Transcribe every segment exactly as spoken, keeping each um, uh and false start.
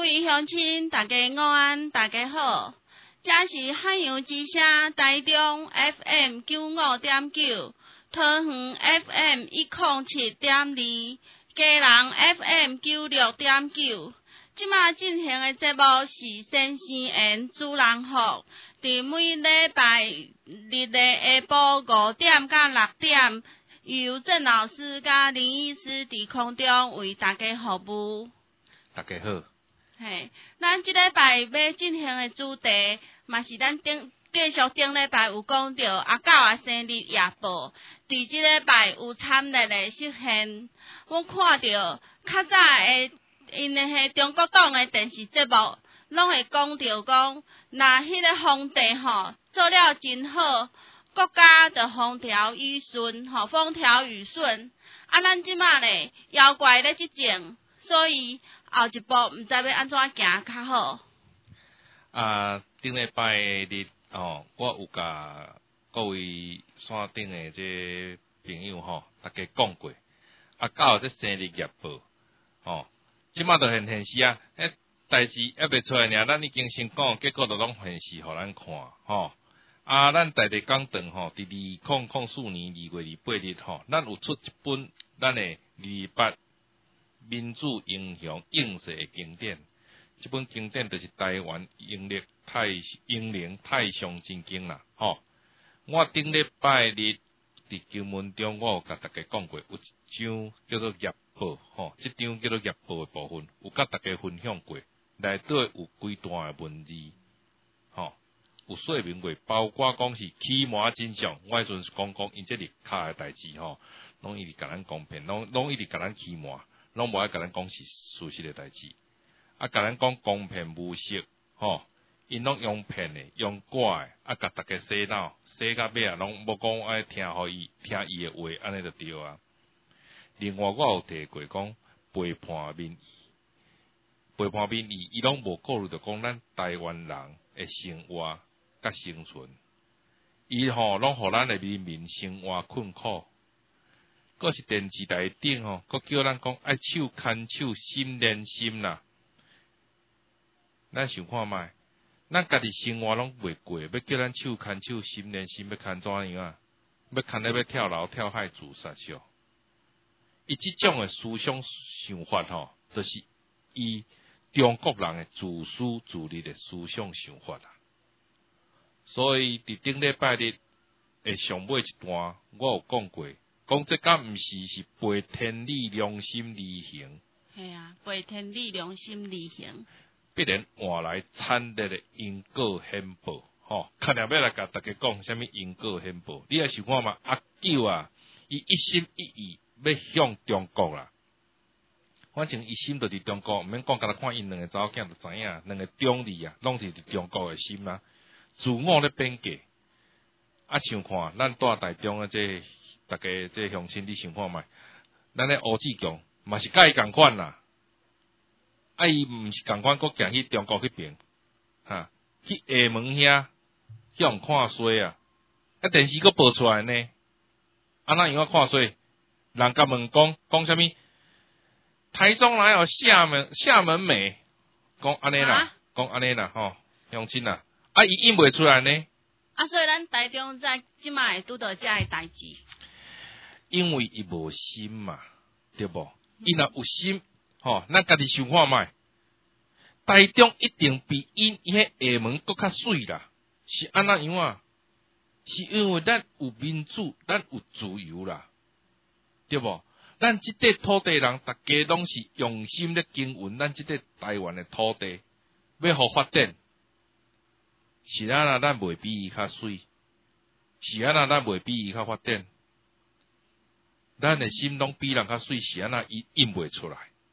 位乡亲，大家午安，大家好。这是海洋之声台中 F M 九五点九，桃园 F M 一零七点二，嘉南 F M 九六点九。即马进行的节目是先生缘主人福，伫每礼拜日的下晡五点到六点，由郑老师甲林医师伫空中为大家服务。 大家好。 嘿，咱即礼拜要进行的主题，嘛是咱顶继续顶礼拜有讲到阿狗啊生日夜报，伫即礼拜有惨烈的实现。我看到较早的因的迄中国党的电视节目，拢会讲到讲，若迄个皇帝吼做了真好，国家就风调雨顺，吼风调雨顺。啊，咱即马咧妖怪咧即种，所以后一步毋知要安怎行较好。 啊，顶礼拜日哦，我有甲各位线顶的这朋友吼，大家讲过，啊，到这生日夜报，哦，即马就现现实啊，迄代志还未出来呢，咱已经先讲，结果就拢现实互咱看，吼。啊，咱在地讲堂吼，伫二零零四年二月二八日吼，咱有出一本咱的二八民主英雄应世的经典。这本经典就是台湾英历太英灵太上真经啦，吼！我顶礼拜日伫经文中，我有甲大家讲过，有一张叫做夜报，吼，这张叫做夜报的部分，有甲大家分享过，内底有几段的文字，吼，有说明过，包括讲是欺瞒真相，我迄阵是讲讲因这日卡的代志，吼，拢一直甲咱讲骗，拢拢一直甲咱欺瞒，拢无爱甲咱讲是事实的代志。啊，甲咱讲公骗无实，吼，因拢用骗的，用假的，啊，甲大家洗脑，洗到尾啊，拢无讲爱听互伊，听伊的话，安尼就对啊。另外，我有提过讲背叛民意，背叛民意，伊拢无顾虑着讲咱台湾人的生活甲生存，伊吼拢互咱的人民生活困苦。佫是电视台顶吼，佫叫咱讲爱手牵手，心连心啦。咱想看觅，咱家己生活拢袂过，要叫咱手牵手、心连心，要牵怎样啊？要牵咧要跳楼、跳海、自杀笑。伊即种诶思想想法吼，就是伊中国人诶自私自利诶思想想法啦。所以伫顶礼拜日诶上尾一段，我有讲过，讲这敢毋是是背天理、良心而行。 系啊，背天理、良心而行。 必然换来惨烈的因果显报，吼！肯定要来甲大家讲什么因果显报。你也想看嘛？阿九啊，伊一心一意要向中国啦。反正伊心就伫中国，毋免讲，甲他看因两个查某囝就知影，两个中立啊，拢是伫中国的心啦。自我咧变价，啊，想看咱住台中的这大家这乡亲，你想看觅？咱咧乌志强嘛是甲伊共款啦。啊，伊毋是共款，国行去中国迄边，哈，去厦门遐向看衰啊！啊，电视佫报出来呢，啊，那样看衰？人甲问讲讲啥物？台中哪有厦门厦门美？讲安尼啦，讲安尼啦，吼，乡亲啦，啊，伊印袂出来呢。 啊，所以咱台中在即马会拄到遮个代志， 因为伊无心嘛，对无？伊若有心。吼，咱家己想看觅，台中一定比因伊迄厦门搁较水啦，是安怎样啊？是因为咱有民主，咱有自由啦，对无？咱即块土地人，大家拢是用心咧经营咱即块台湾的土地，要互发展，是安那咱袂比伊较水，是安那咱袂比伊较发展，咱的心拢比人较水，是安那伊印袂出来。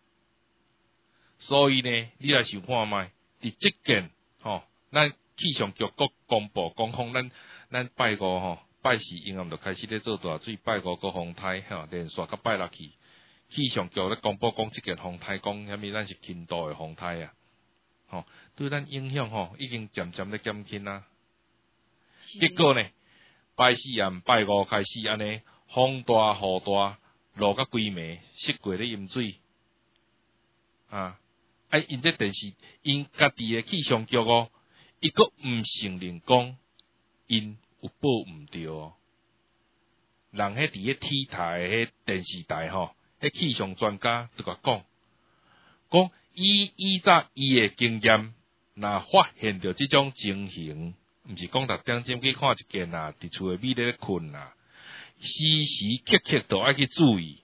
所以呢，你来想看觅，伫即件吼，咱气象局国公布讲讲，咱咱拜五吼，拜四阴暗就开始咧做大水，拜五个风台吼，连续到拜六去，气象局咧公布讲即件风台，讲啥物咱是轻度的风台啊，吼，对咱影响吼，已经渐渐咧减轻啊。结果呢，拜四暗拜五开始安尼，风大雨大，落甲规暝，湿过咧淹水啊。 啊，因这电视因家己的气象局哦，伊阁毋承认讲因有报毋对哦。人迄伫迄 T 台迄电视台吼，迄气象专家就甲讲，讲伊依照伊的经验，若发现着即种情形，毋是讲逐点钟去看一件啊，伫厝诶米咧困啊，时时刻刻都爱去注意。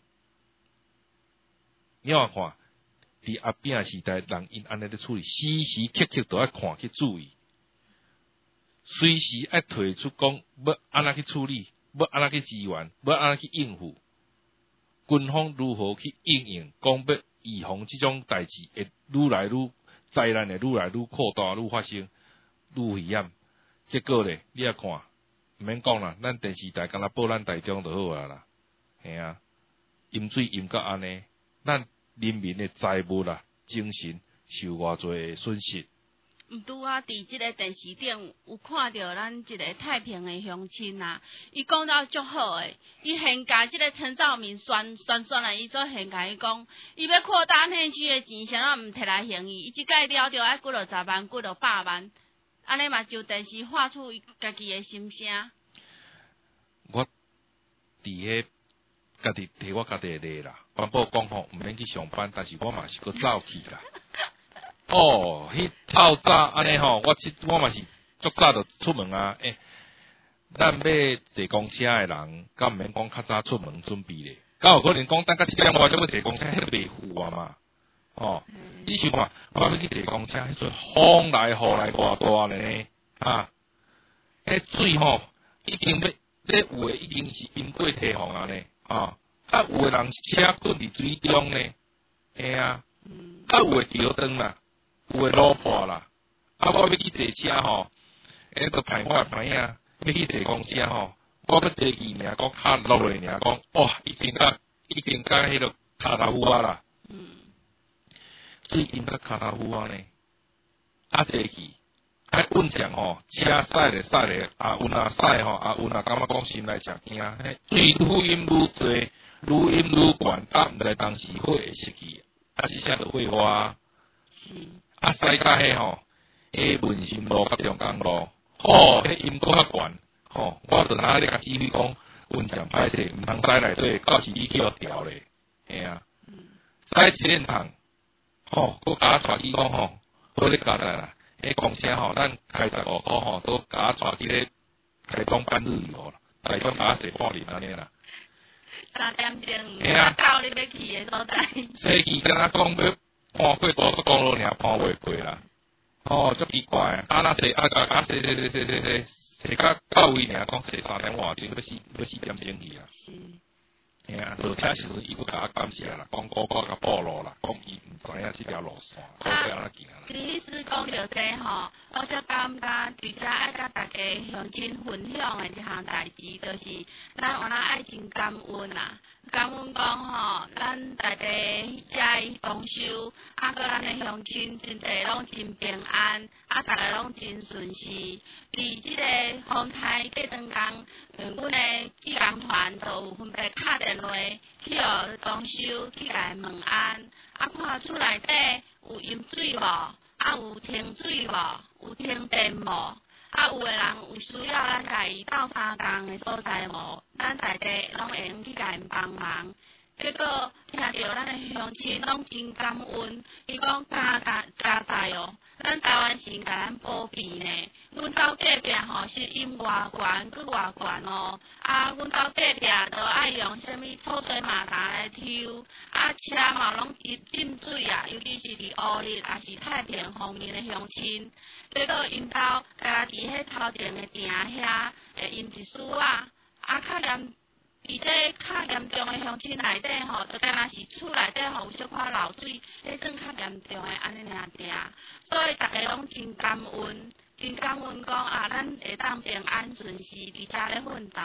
你看看，伫阿扁时代，人因安尼咧处理，时时刻刻都爱看去注意，随时爱提出讲要安怎去处理。要安怎去支援，要安怎去应付，军方如何去应用，讲要预防即种代志会愈来愈灾难会愈来愈扩大、愈发生、愈危险。结果咧，你啊看，毋免讲啦，咱电视台敢若报咱台中就好啊啦，嘿啊，饮水饮到安尼，咱人民的财物啦、精神受偌侪损失。 毋拄啊，伫即个电视顶有看到咱一个太平的乡亲啊，伊讲到足好诶，伊现甲即个陈兆明宣宣宣来，伊做现甲伊讲，伊要扩大县区的钱，啥啊毋摕来行伊，伊即届了着爱几落十万、几落百万，安尼嘛就电视发出伊家己的心声。 我伫迄家己摕我家己的例啦，环保讲吼毋免去上班，但是我嘛是搁走去啦。哦，迄透早安尼吼，我即我嘛是足早就出门啊！诶、欸，咱要坐公车的人，敢毋免讲较早出门准备咧？敢有可能讲等到七点外才要坐公车，迄个袂赴啊嘛？哦，你想看，我要去坐公车，迄阵风来雨来偌大呢？啊，迄水吼已经要，这有诶已经是因过堤防啊呢？啊，啊有诶人车困伫水中呢？嘿啊，啊有诶桥断啦。有诶路破啦，啊！我要去坐车吼，迄个排我排啊，要去坐公车吼，我要坐去尔，讲卡落来尔，讲哇，已经甲已经甲迄个卡头夫啊啦，嗯，最近甲卡头夫啊呢，啊坐去，啊稳正吼，车驶咧驶咧，啊有若驶吼，啊有若感觉讲心内诚惊，迄水愈淹愈多，愈淹愈悬，啊毋知当时火会失去，啊是啥着火花，嗯。啊，驶到迄吼，迄文心路甲中港路，吼，迄阴阁较悬，吼，我就哪咧甲指挥讲，运程歹势，毋通驶内底，到时你去互调咧，嘿啊，驶一练趟，吼，佮甲我带去讲吼，好咧交代啦，迄公车吼，咱开十五箍吼，都甲我带去咧台中半日游啦，台中甲我坐半日安尼啦。 三点钟，嘿啊，到你要去诶所在。 坐去敢若讲要。看过高速公路尔，看袂过啦。哦，足奇怪，啊那坐啊啊啊坐坐坐坐坐坐，坐到到位尔，讲坐三点外钟，要四要四点钟去啊。是。嘿啊，落车时阵伊佫甲我感谢啦，讲我我甲报路啦，讲伊毋知影即条路线，我要安怎行啦。 其实讲到这吼，我则感觉伫遮爱甲大家乡亲分享诶一项代志，就是咱有咱爱真感恩啦。感恩讲吼，咱大家迄遮丰收，啊，搁咱诶乡亲真侪拢真平安，啊，大家拢真顺遂。伫即个风台过灯工，嗯，阮诶志工团就有分别敲电话去互丰收去甲伊问安，啊，看厝内底有饮水无，啊，有停水无，有停电无。啊，有诶人有需要咱家己斗相共诶所在无，咱大家拢会用去甲因帮忙。结果听到咱诶乡亲拢真感恩，伊讲加加加在哦，咱台湾省甲咱保庇呢。阮兜隔壁吼是因偌悬去偌悬哦，啊，阮兜隔壁都爱用啥物臭水马达来抽，啊，车嘛拢浸浸水啊，尤其是伫乌日也是太平方面诶乡亲。结果因兜家己迄头前诶埕遐会因一丝啊，啊较严，伫这较严重诶乡亲内底吼，就敢若是厝内底吼有小可漏水，迄算较严重诶安尼尔定，所以大家拢真感恩，真感恩讲啊，咱会当平安顺遂伫遮咧奋斗。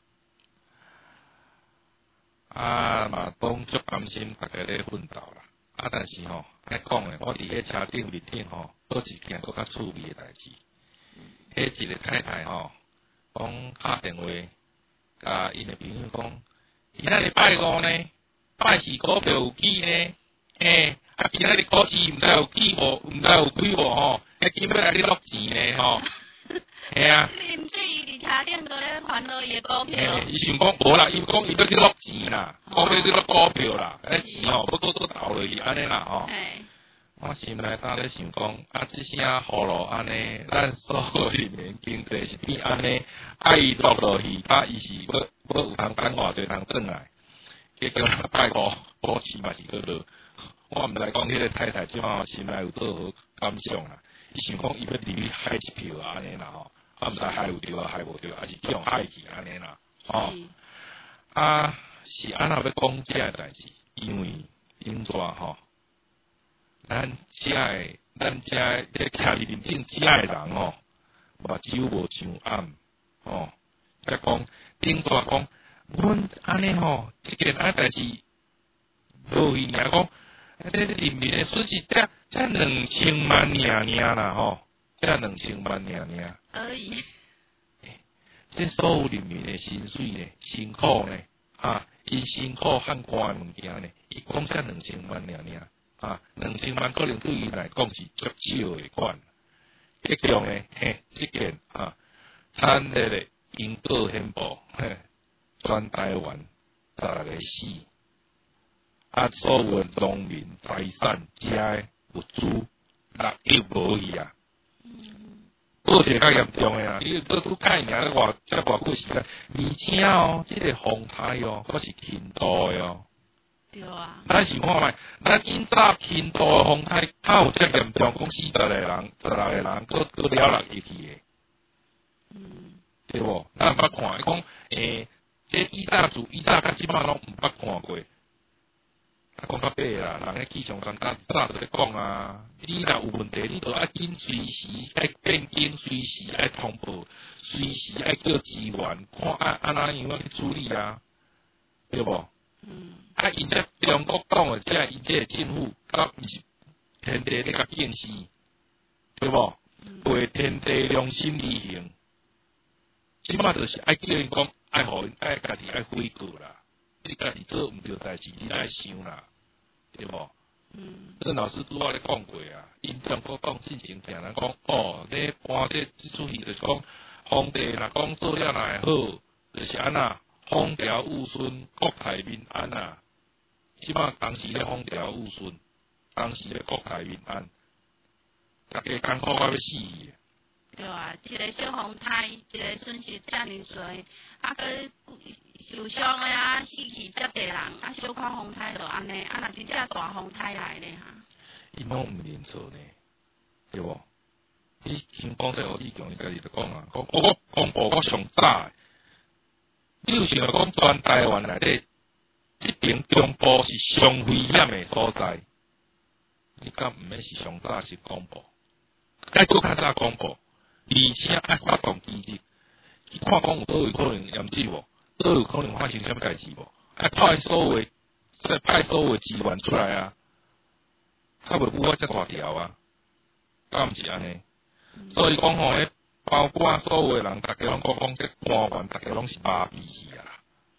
啊嘛，讲足甘心，大家咧奋斗啦。啊，但是吼，爱讲诶，我伫迄车顶面顶吼，倒一件搁较趣味诶代志。迄一个太太吼，讲打电话，甲因诶朋友讲，今仔日拜五呢，拜四股票有起呢，嘿，啊啊，今仔日股市毋知有起无，毋知有开无吼，迄今要来你落钱呢吼，系啊。 你毋是伊伫车顶都咧烦恼伊诶股票。 伊想讲无啦，伊讲伊要去落钱啦，讲要去落股票啦，迄钱吼要搁搁投落去安尼啦吼。我心内头咧想讲，啊，即声葫芦安尼，咱所有人民经济是变安尼，啊，伊落落去，啊，伊是要要有通等偌济通转来，结果拜五股市嘛是去落。我毋知讲迄个太太即马心内有做何感想啦？伊想讲伊要入去海一票啊安尼啦吼，啊毋知海有着啊海无着，还是叫海去安尼啦，吼。啊，是安那要讲遮个代志，因为因怎吼？咱遮个咱遮个咧徛伫面顶遮个人吼，目睭无伤暗，吼。再讲顶怎讲，阮安尼吼，即件啊代志，无伊尔讲。啊！这人民的损失才才两千万尔尔啦吼，才两千万尔尔。 而已。 这所有人民的薪水呢，辛苦呢，啊，因辛苦汉官物件呢，伊讲才两千万尔尔，啊，两千万可能对伊来讲是足少的款。结果呢，嘿，这件啊，惨烈的因果宣布，嘿，全台湾十六个死。啊！所有农民财产、遮个物资，六亿无去啊！过节较严重诶啊！伊做拄改名咧偌，即偌久时间，而且哦，即、这个风台哦，佫是轻度诶哦。 对啊。 咱是看觅，咱今早轻度诶风台，较有遮严重，讲四十个人、十六个人，佫佫了六亿去诶。嗯。对无？咱毋捌看，伊讲诶，这以早自以早甲即摆拢毋捌看过。讲到尾啦，人咧气象专家早就咧讲啊，你若有问题，你着爱紧随时爱变更，随时爱通报，随时爱叫支援，看按按哪样去处理啊，对无？嗯。啊，因这中国讲诶，即因这政府，甲毋是天地咧甲建设，对无？为天地良心而行，即马就是爱叫因讲，爱互因爱家己爱悔过啦。你家己做毋对代志，你爱想啦。对无？嗯，郑老师拄仔咧讲过啊，因中国讲进前听人讲，哦，咧搬这即出去就是讲，皇帝若讲做了若会好，就是安那风调雨顺，国泰民安啊。即摆当时咧风调雨顺，当时咧国泰民安，大家艰苦到要死。 对啊，一个小风台，一个损失遮尔侪，啊，佮受伤的啊，死去遮侪人，啊，小看风台就安尼，啊，若真正大风台来咧哈。 伊拢毋认错呢，对无？你先讲这个李强，伊家己就讲啊，讲我公布我上早，你有想讲全台湾内底，即边中部是上危险的所在，你敢毋免是上早是公布，该做较早公布。而且爱发动机制，去看讲有倒位可能严重无，倒有可能发生什么代志无，爱派所有再派所有资源出来啊，较袂符合遮大条啊，敢毋是安尼？所以讲吼，咧包括所有人，大家拢讲讲这官员，大家拢是麻痹去啊。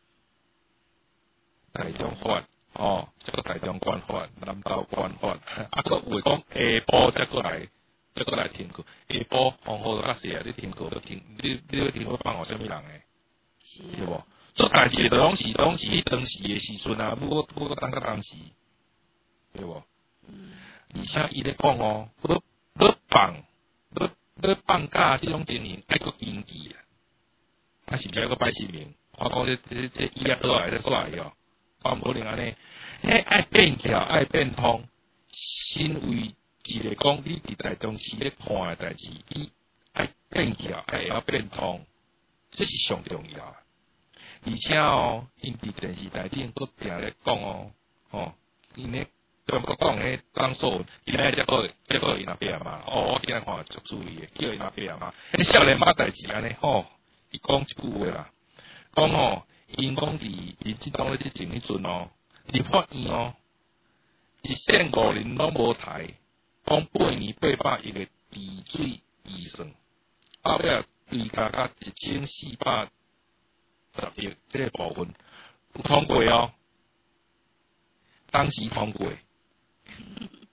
台中法哦，这个台中官法、南投官法，啊，佮有讲下晡再过来。再过来听课，下晡风雨较细啊！你听课都听，你你要听课放互啥物人诶？对无？做代志就拢是拢是迄当时诶时阵啊，不过不过当个当时，对无？嗯。而且伊咧讲哦，要要放，要要放假即种情形，爱搁经济啊，啊是毋是爱搁摆新闻？我讲这这这伊啊倒来咧过来哦，我毋可能安尼，迄爱变桥爱变通，身为。一个讲你伫台中市咧看诶代志，你爱变桥，爱会晓变通，这是上重要啊！而且哦，因伫电视台顶都定咧讲哦，哦，因咧中国讲诶张硕文，今仔才个才个因阿伯嘛，哦，我今仔看足注意诶，叫因阿伯嘛，迄少年仔代志安尼吼，伊讲一句话啦，讲哦，因讲伫因即当咧即前迄阵哦，立法院哦，一线五年拢无台。讲八年八百亿个治水预算，后尾追加到一千四百十亿这个部分有通过哦，当时通过，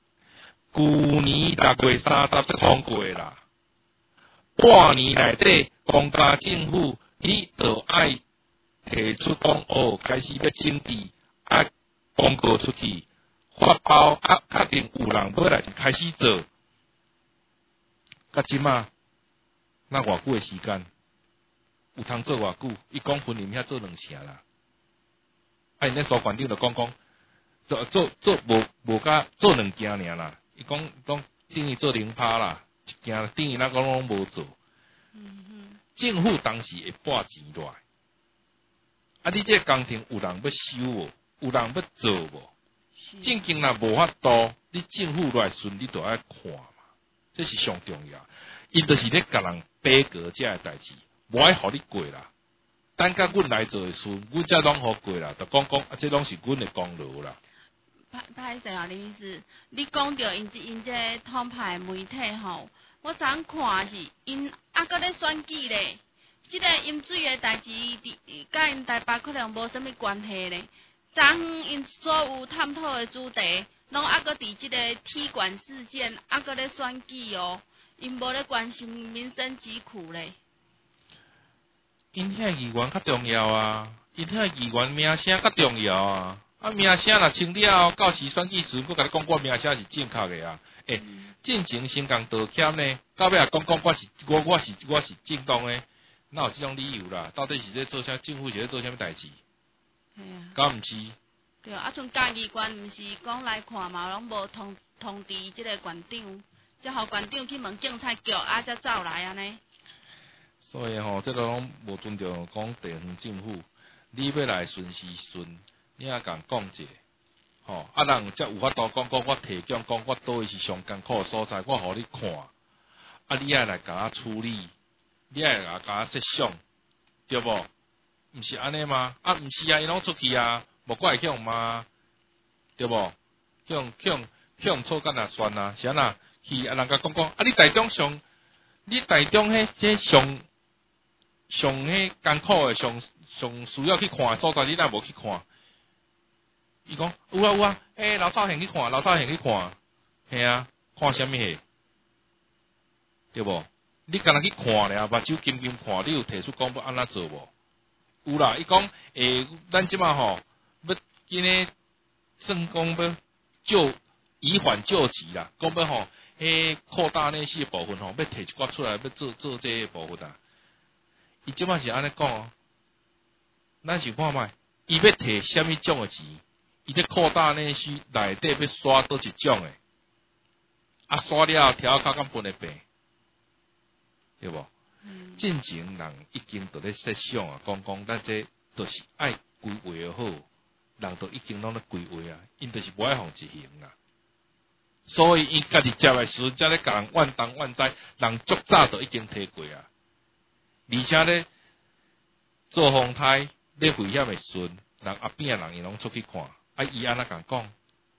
旧年六月三十就通过啦，半年内底公家政府你就爱提出讲哦，开始要整治，啊公告出去，发包啊，确定有人要来就开始做。到即马，那偌久的时间，有通做偌久？伊讲分林遐做两成啦。啊，因咧苏馆长就讲讲，做做做无无甲做两件尔啦。伊讲讲等于做零趴啦，一件等于那讲拢无做。嗯嗯。政府当时会拨钱落来，啊，你这个工程有人要收无？有人要做无？正经若无法度，你政府落来顺，你都爱看嘛，这是上重要。伊就是咧甲人逼格这个代志，无爱互你过啦。等甲阮来做的时，阮才拢好过啦。就讲讲，啊，这拢是阮的功劳啦。 歹歹势啊，你意思？你讲到因因这统派媒体吼，我昨看是因啊，搁咧选举咧。即、這个饮水的代志，伫甲因台北可能无啥物关系咧。昨昏因所有探讨的主题，拢啊搁伫即个踢馆事件，啊搁咧选举哦，因无咧关心民生疾苦咧。 因遐议员较重要啊，因遐议员名声较重要啊。啊，名声若清了，到时选举时，我甲你讲，我名声是正确的啊。诶、欸，进前先共道歉呢，到尾也讲讲我是我我是我是正当的，哪有即种理由啦？到底是咧做啥？政府是咧做啥物代志？ 系啊， 敢毋是？ 对啊，啊像嘉义县毋是讲来看嘛，拢无通通知即个县长，才互县长去问政策局，啊才走来安尼。 所以吼，这个拢无尊重讲地方政府，你要来顺时顺，你也共讲者，吼，啊人才有法度讲讲我提供讲我倒位是上艰苦的所在，我互你看，啊你也来甲我处理，你也来甲我设想，对无？毋是安尼吗？啊毋是啊，伊拢出去啊，无怪向嘛，对无？向向向错干啊算啊，是安那？去啊人甲讲讲，啊你台中上，你台中迄即上。上迄艰苦诶，上上需要去看诶所在，你哪无去看？伊讲有啊有啊，诶、欸，老少现去看，老少现去看，嘿啊，看啥物戏？对无？你干若去看咧，目睭金金看，你有提出讲要安怎做无？有啦，伊讲诶，咱即马吼要今日算讲要救以缓救急啦，讲要吼迄扩大内需部分吼，要摕一寡出来，要做做这个部分啊。伊即摆是安尼讲哦，咱想看觅，伊要摕虾米种诶钱？伊咧扩大内需内底要刷倒一种诶，啊刷了条骹敢分会平，对无？嗯。进前人已经伫咧设想啊，讲讲咱这著是爱规划好，人都已经拢咧规划啊，因著是无爱互执行啊。所以伊家己接来时，才咧甲人万东万西，人足早就已经摕过啊。而且咧做风台咧危险的时阵，人后边的人伊拢出去看，啊伊安那共讲，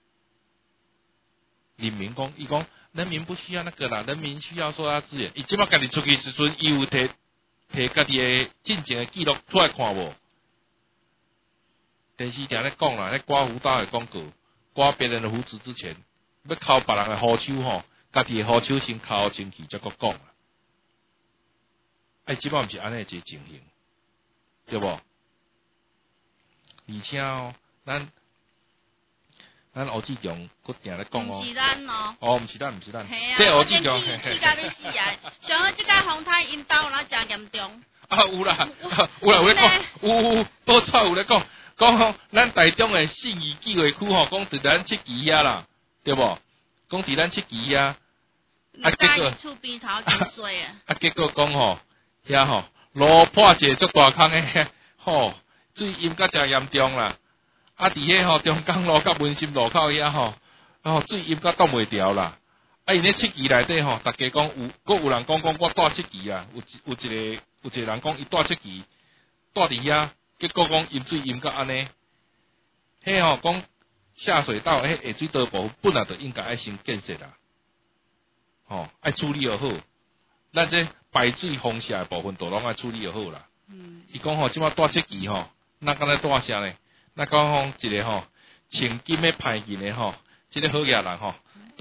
人民讲，伊讲人民不需要那个啦，人民需要所有资源。伊即摆家己出去时阵，伊有摕摕家己的进前的记录出来看无？电视常咧讲啦，咧刮胡刀的广告，刮别人的胡子之前，要抠别人的胡手吼，家己的胡手先抠清气，才阁讲啦。哎，即摆毋是安尼一个情形，对无？而且哦，咱咱吴志强佫定咧讲哦， 毋是咱哦， 哦，毋是咱，毋是咱， 这吴志强， 气甲要死啊！上好即个风台因兜若真严重。 啊，有啦，有啦，有咧讲，有有，倒出有咧讲，讲吼，咱台中的信义计划区吼，讲伫咱七期啊啦，对无？讲伫咱七期啊，啊结果厝边头真水啊！ 啊结果讲吼。遐吼，路破一个足大坑诶，吼，水淹甲诚严重啦。啊，伫迄吼中港路甲文心路口遐吼，吼水淹甲挡袂牢啦。啊，因咧七期内底吼，大家讲有，佫有人讲讲我住七期啊，有有一个有一个人讲伊住七期，住伫遐，结果讲淹水淹甲安尼，迄吼讲下水道迄下水道部本来就应该爱先建设啦，吼爱处理好，咱这。排水风下的部分都拢爱处理就好啦。嗯。伊讲吼，即摆大七期吼，那敢若大啥呢？那讲吼一个吼，千金的歹劲的吼，即、這个好野人吼，大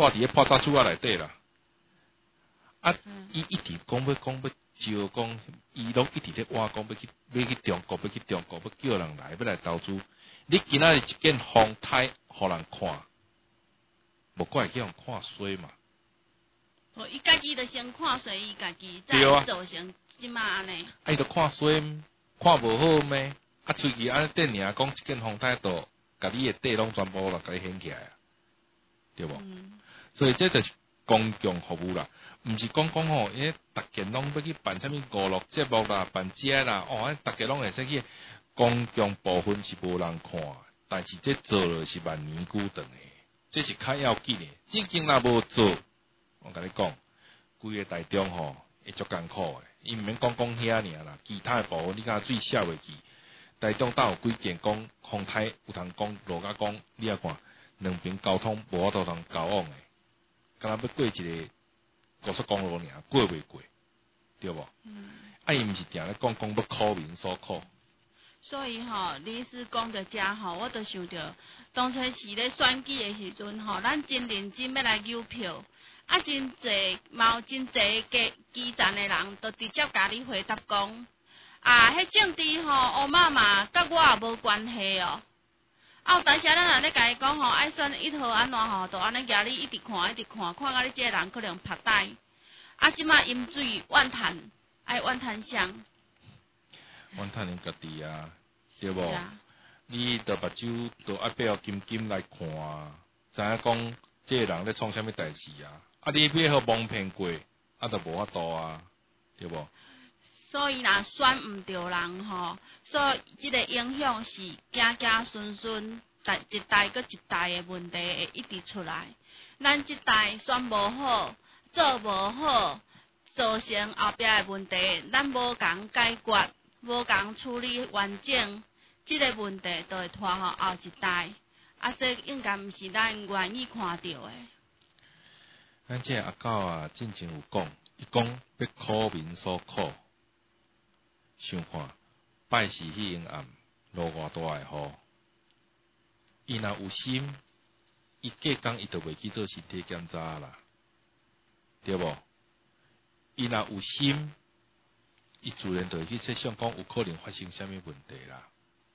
住伫咧破炸厝仔内底啦。啊， 嗯伊一直讲要讲要招讲，伊拢一直咧话讲要去要去中国，要去中国，要叫人来要来投资。你今仔日一件风台，互人看，无怪叫人看衰嘛。 哦，伊家己就先看衰伊家己，再造成即马安尼。 啊，伊就看衰，看无好咩？啊，喙齿安尼电尔讲一件风台度，甲你的底拢全部落甲你掀起来啊，对无？ 嗯、 所以这就是公共服务啦。毋是讲讲吼，因为逐件拢要去办啥物娱乐节目啦、办遮啦，哦，逐件拢会使去公共部分是无人看，但是这做了是万年久长的，这是较要紧的。正经若无做，我甲你讲，规个台中吼会足艰苦的，伊毋免讲讲遐尔啦，其他的部分你敢最少袂记。台中倒有几件讲风台有通讲落甲讲，你啊看两边交通无法度通交往的，敢若要过一个高速公路尔，过袂过，对无？嗯。啊，伊毋是定咧讲讲要苦民所苦。 所以吼，李师讲到遮吼，我就想着当初是咧选举的时阵吼，咱真认真要来邮票，啊，真侪嘛有真侪基基层的人，都直接甲你回答讲，啊，迄政治吼，乌妈妈甲我也无关系哦。啊，有当时咱若咧甲伊讲吼，爱选一号安怎吼，就安尼举你一直看，一直看，看到你这个人可能拍呆。啊，即马饮水怨叹，爱怨叹啥？ 怨叹恁家己啊，对无？啊、你着目睭着爱背后金金来看啊，知影讲这个人咧创啥物代志啊？啊，你背后蒙骗过，啊，就无法度啊，对无？ 所以若选毋着人吼，所以即个影响是行行顺顺，代一代搁一代的问题会一直出来。咱即代选无好，做无好，造成后壁的问题，咱无共解决，无共处理完整，即、这个问题就会拖互后一代。啊，这应该毋是咱愿意看到的。 咱这阿狗啊，之前有讲，伊讲要苦民所苦。想看，拜时迄阴暗，落偌大的雨，伊若有心，伊隔工伊就袂去做身体检查啦，对无？伊若有心，伊自然就会去设想讲有可能发生啥物问题啦，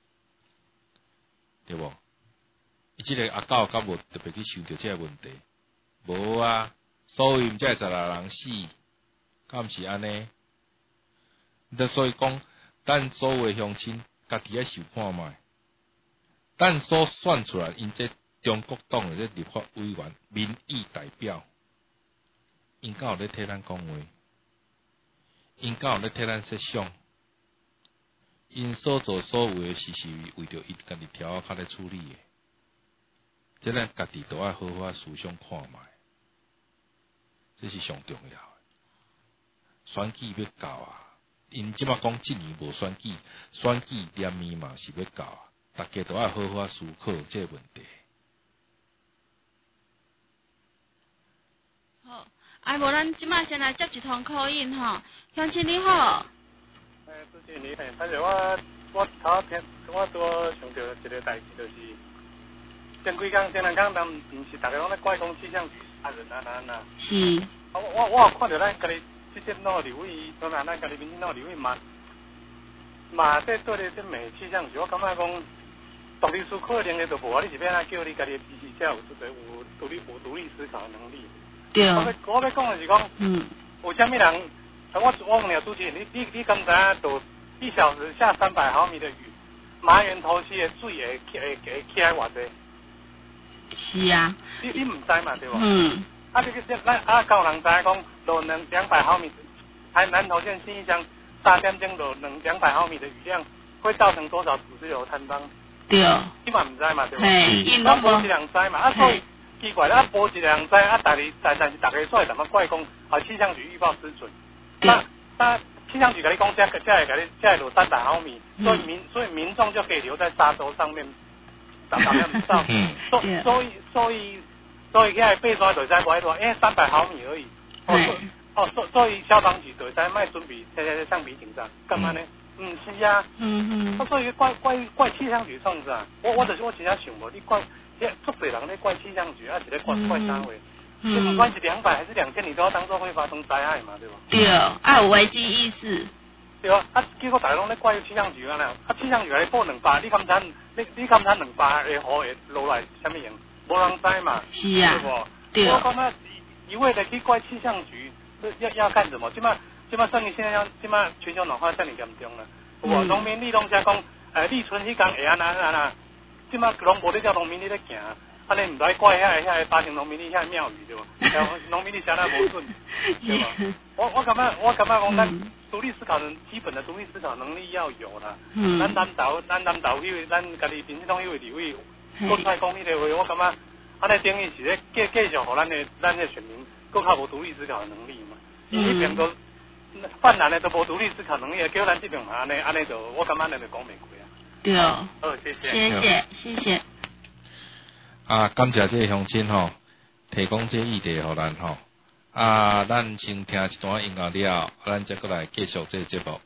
对无？伊即个阿狗敢无特别去想着这个问题？无啊，所以毋才会十六人死，敢毋是安尼？所以讲，咱所有乡亲家己爱想看觅，咱所选出来，因这中国党的这立法委员、民意代表，因敢有咧替咱讲话，因敢有咧替咱设想，因所做所为的事是为着伊家己条啊较咧处理的，这咱家己都爱好好思想看觅，这是上重要的。选举要到啊！因即马讲今年无选举，选举连年嘛是要到啊！大家都要好好思考这个问题。 好，啊无咱即马先来接一通口音吼，乡亲你好。 诶，主持人你好，反正我我头天我拄想到一个代志，就是前几工前两工，咱毋是大家拢咧怪讲气象局杀人啊哪哪。 是。 啊，我我我有看到咱家己。即些那立委，当然咱家己民进党立委嘛，嘛在对咧这美气象局，我感觉讲，独立思考能力就无啊，你是要安叫你家己的支持者有这个有独立有独立思考的能力。 对。 我要我要讲的是讲，嗯，有啥物人？我我问了主持人，你你你敢知影？就一小时下三百毫米的雨，麻园头溪的水会会会起来偌济？ 是啊。 你你毋知嘛，对无？ 嗯。 啊，这个这咱啊，够人知讲落两两百毫米，台南投县信义乡三点钟落两两百毫米的雨量，会造成多少土石流坍方？ 对。 你嘛毋知嘛，对吧？ 嘿， 咱无一人知嘛，啊，所以奇怪啦，无一人知，啊，大家但但是大家出来怎么怪讲啊？气象局预报失准，那那气象局甲你讲，这个这会甲你这会落三百毫米，所以民所以民众就可以留在沙洲上面，打打面上，所所以所以。所以遐个备刷就使怪多，因为三百毫米而已。哦，哦，所所以消防局就使卖准备在在橡皮紧张，干嘛呢？嗯，是啊。嗯嗯。所以怪怪怪气象局创啥？我我就是我真正想无，你怪，足侪人咧怪气象局，啊是咧怪怪啥话？ 嗯，不管是两百还是两千，你都要当做会发生灾害嘛，对吧？ 对，要有危机意识。 对啊，啊，结果大家拢咧怪气象局啊啦，啊，气象局来报两百，你敢知？你你敢知两百的雨会落来什么样？无人知嘛。 是啊。 对不？ 对。 我感觉一味的去怪气象局，要要干什么？即马即马生意现在要即马全球暖化这么严重了，有无？农民你拢在讲，呃，立春迄天会安那安那，即马拢无咧叫农民你咧行，安尼唔使怪遐个遐个八型农民你遐个庙宇对无？农民你写得无准，对吧？我我感觉我感觉讲咱独立思考能基本的独立思考能力要有啦。嗯。咱南投咱南投迄位咱家己民进党迄位立委，讲出来讲迄个话，我感觉安尼等于是咧继继续互咱的咱的选民更较无独立思考的能力嘛。嗯。迄边都泛蓝的都无独立思考能力，叫咱这边嘛安尼安尼就我感觉安尼就讲袂过啊。 对哦。 好，谢谢。 谢谢谢谢。 啊，感谢这个乡亲吼，提供这议题互咱吼。啊，咱先听一段音乐了，咱再过来继续这个节目。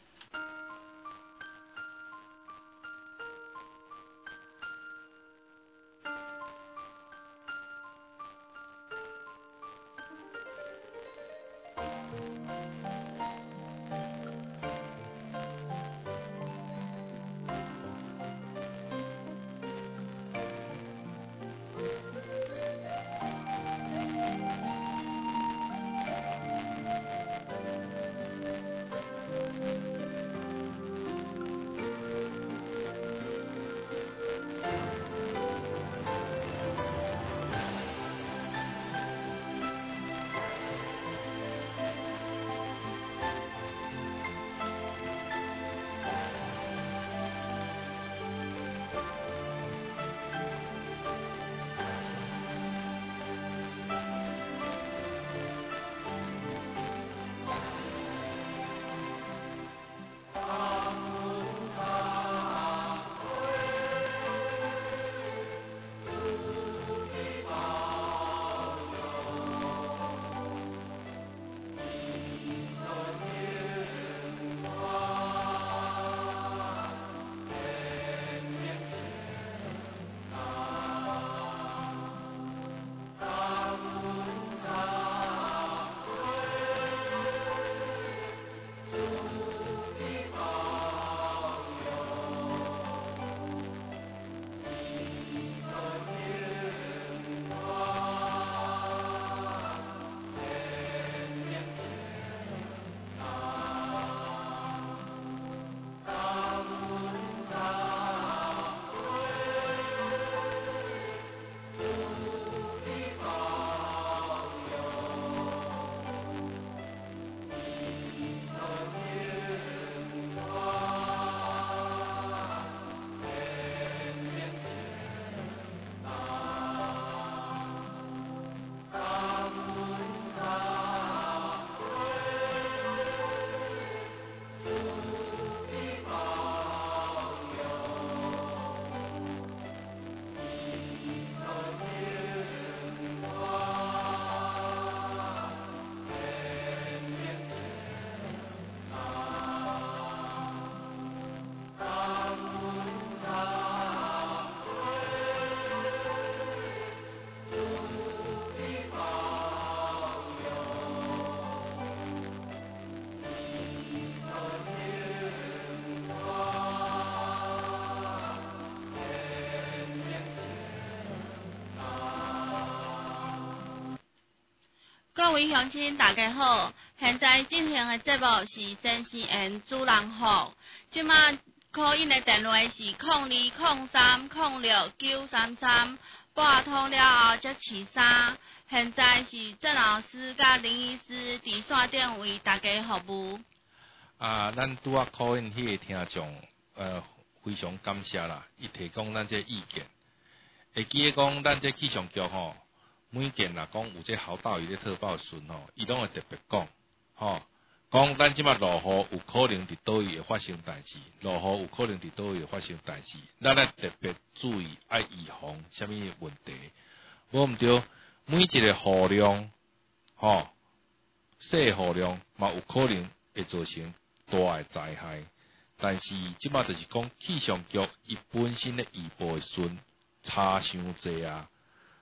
各位乡亲，大家好！现在进行的节目是真心言主人福。即马call in的电话是零二零三零六九三三，拨通了后则起三。现在是郑老师甲林医师伫线顶为大家服务。 啊，咱拄啊 call in 迄个听众，呃，非常感谢啦，伊提供咱这意见。会记得讲，咱这气象局吼。每件若讲有这豪大雨咧特报时吼，伊拢会特别讲，吼，讲咱即马落雨有可能伫倒位会发生代志，落雨有可能伫倒位会发生代志，咱来特别注意爱预防什么问题。无毋对，每一个雨量，吼，小雨量嘛有可能会造成大诶灾害，但是即马就是讲气象局伊本身咧预报诶时阵差伤济啊。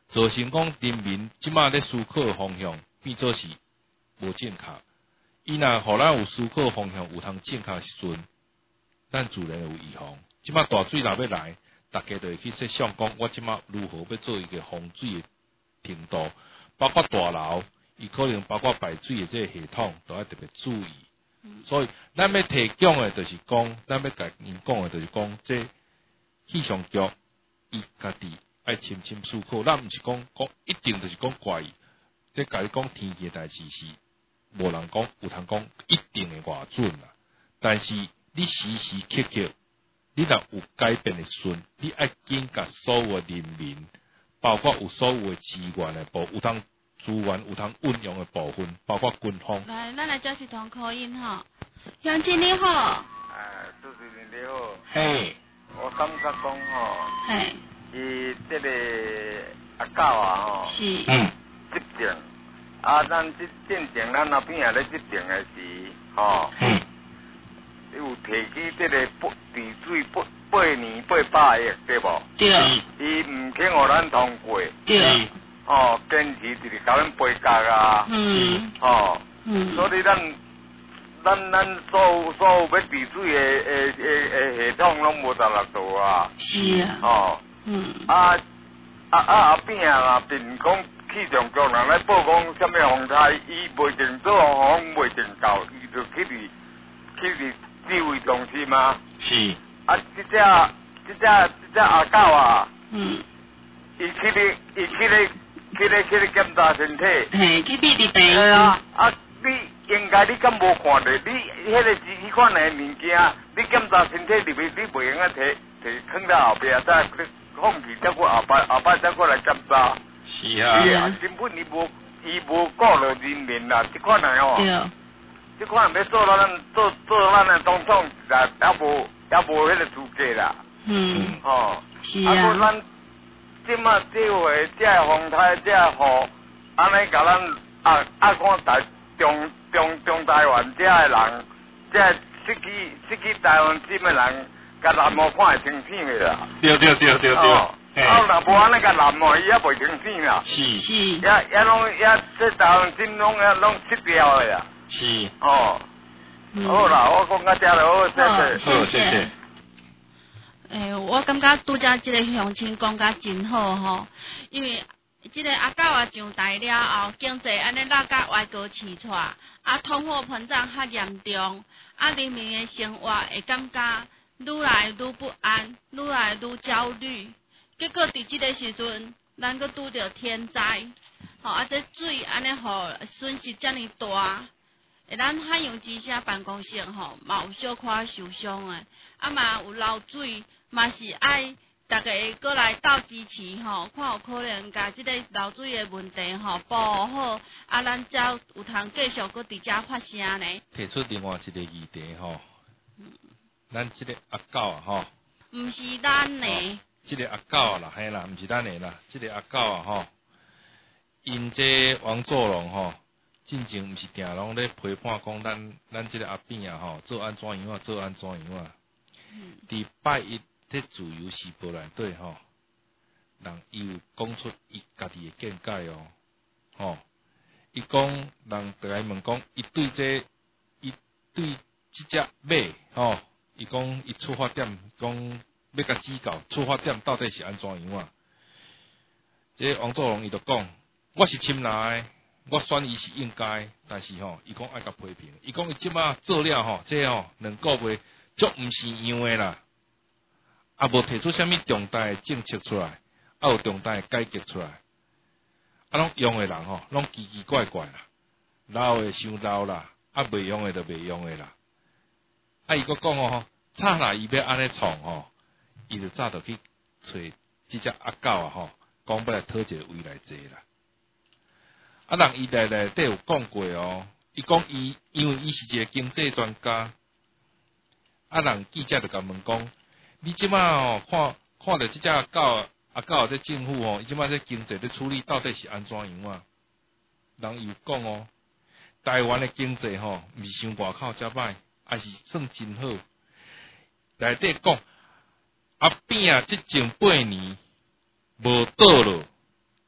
造成讲人民即马咧思考方向变做是无正确。伊若互咱有思考方向有通正确时阵，咱自然有预防。即马大水若要来，大家就会去设想讲，我即马如何要做一个防水的程度，包括大楼，伊可能包括排水的这个系统，都要特别注意。嗯、所以，咱要提供的就是讲，咱要甲因讲的就是讲，这气象局伊家己爱深深思考，咱毋是讲讲一定就是讲怪伊，这甲你讲天气的代志是无人讲有通讲一定的偌准啦。但是你时时刻刻，你若有改变的时阵，你爱紧甲所有的人民，包括有所有的资源的部，有通资源有通运用的部分，包括军方。 来，咱来这是通口音吼，乡亲你好。 哎，主持人你好。 嘿。 我感觉讲吼， 嘿， 伊这个阿狗啊吼， 是， 嗯，执政，啊，咱这进前咱那边啊咧执政的时，吼，嗯，有提起这个不治水八八年八百亿对无？ 对。 伊唔肯互咱通过。 对。 哦，坚持就是甲咱背价啊。 嗯。 哦。 嗯。 所以咱。咱咱所有所有要治水的诶诶诶系统拢无达落到啊。 是啊。 哦。 嗯。 啊啊啊后边啊，变讲气象局人来报讲什么风台，伊袂定做风袂定到，伊就去伫去伫指挥中心嘛。 是。 啊，即只即只即只阿狗啊。 嗯。 伊去咧，伊去咧，去咧去咧检查身体。 嘿，去秘伫病院。啊啊！你应该你敢无看到？你迄个迄款的物件，你检查身体入去，你袂用啊摕摕放到后壁，再放弃，再过后摆后摆再过来检查。 是啊。 是啊，根本伊无伊无顾虑人民啦，即款的哦。 对。 即款要做咱做做咱的总统，也也无也无迄个资格啦。 嗯。 哦。 是啊。 啊，过咱即马这回这风台这雨，安尼甲咱啊啊看大。中中中台湾这的人，这失去失去台湾心的人，甲南无看会清醒的啦。 对对对对对。哦。 啊，若无安尼甲南无，伊也袂清醒啦。 是。 是。 也也拢也这台湾心拢也拢失掉的啦。 是。 哦。好啦，我讲到这了，好，谢谢。 好，谢谢。 诶，我感觉拄则即个乡亲讲甲真好吼，因为。即个阿狗啊上台了后，经济安尼落甲歪高起出，啊通货膨胀较严重，啊人民的生活会感觉愈来愈不安，愈来愈焦虑。结果伫即个时阵，咱阁拄着天灾，吼啊这水安尼互损失遮尔大，诶咱海洋之声办公室吼嘛有小可受伤诶，啊嘛有漏水，嘛是爱。大家过来斗支持吼，看有可能甲即个漏水的问题吼保护好，啊，咱才有通继续搁伫遮发声呢。 提出另外一个议题吼，嗯、咱即个阿狗啊吼， 毋是咱呢。 即、哦这个阿狗啦，嘿啦，毋是咱的啦，即、这个阿狗啊吼，因这王作龙吼，进前毋是定拢咧批判讲咱咱即个阿扁啊吼，做安怎样啊，做安怎样啊，伫、嗯、拜一。在自由时报内底吼，人伊有讲出伊家己的见解哦，吼，伊讲人就来问讲，伊对这伊对即只马吼，伊讲伊出发点讲要甲指教，出发点到底是安怎样啊？这王作龙伊就讲，我是亲来的，我选伊是应该，但是吼，伊讲爱甲批评，伊讲伊即马做了吼，这吼两个月足毋是样的啦。啊，无提出啥物重大的政策出来，啊有重大的改革出来，啊拢用的人吼，拢奇奇怪怪啦，老的想老啦，啊袂用的就袂用的啦。啊伊佫讲哦，早若伊要安尼创吼，伊就早就去找即只阿狗啊吼，讲要来讨一个位来坐啦。啊人伊内内底有讲过哦，伊讲伊因为伊是一个经济专家，啊人记者就甲问讲。你即摆哦，看看到即只狗阿狗这政府哦，伊即摆这经济咧处理到底是安怎样啊？人有讲哦，台湾的经济吼，毋是像外口遮歹，还是算真好。内底讲阿扁啊，即前八年无倒落，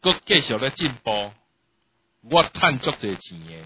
佮继续咧进步，我趁足侪钱诶。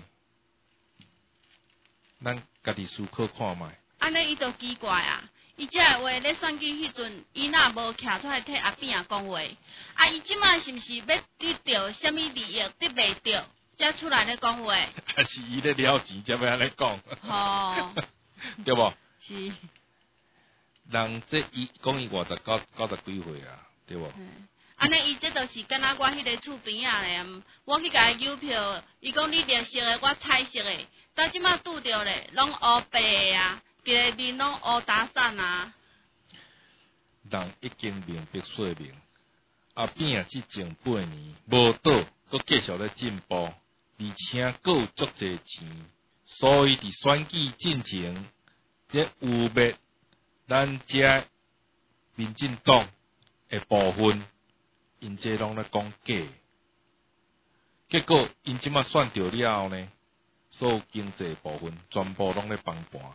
咱家己思考看卖。 安尼伊就奇怪啊！伊这个话咧选举迄阵，伊若无徛出来替阿扁啊讲话，啊伊即摆是毋是要得到什么利益得袂到，才出来咧讲话？ 还是伊咧了钱才要安尼讲？ 哦， 对无？ 是。 人这伊讲伊偌十九九十几岁啊，对无？ 安尼伊这就是敢若我迄个厝边啊咧，我去甲伊邮票，伊讲你绿色的，我彩色的，但即摆拄着咧，拢乌白的啊，一个面拢乌打散啊。 人已经明白说明，阿扁啊，即前八年无倒，佮继续咧进步，而且佮有足侪钱，所以伫选举进程，这污蔑咱遮民进党的部分。因这拢咧讲假，结果因即马选着了后呢，所有经济部分全部拢咧崩盘，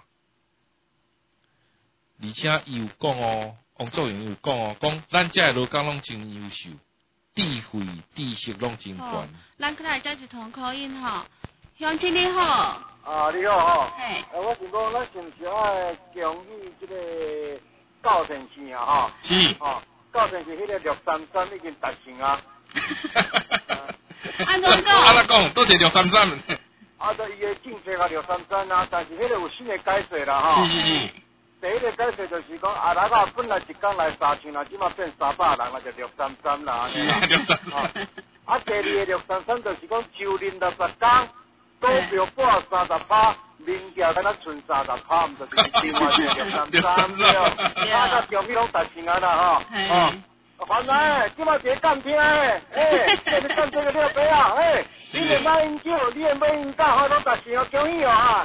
而且伊有讲哦，王作荣有讲哦，讲咱遮的劳工拢真优秀，智慧知识拢真悬。 咱过来这一通口音吼，乡亲你好。 啊，你好吼。 嘿。 啊，我是讲，咱是毋是爱强于即个高层线啊？吼。 是。 吼。到成是迄个六三三已经达成啊！ 安怎讲？ 安怎讲？都是六三三。 啊，就伊个政策啊，六三三啊，但是迄个有新的改税啦，吼。 是是是。 第一个改税就是讲，啊，人啊本来一工来三千啦，即马变三百人，啊就六三三啦，安尼啦。 六三三。 啊，第二个六三三就是讲，就任六十工，股票半三十趴，民调敢若剩三十趴，毋就是另外一个六三三对。啊，甲中美拢达成啊啦，吼。哦。反正即马一个干听诶，诶，这是干这个了白啊，诶，你的马英九，你的马英九，好拢达成哦，恭喜哦哈。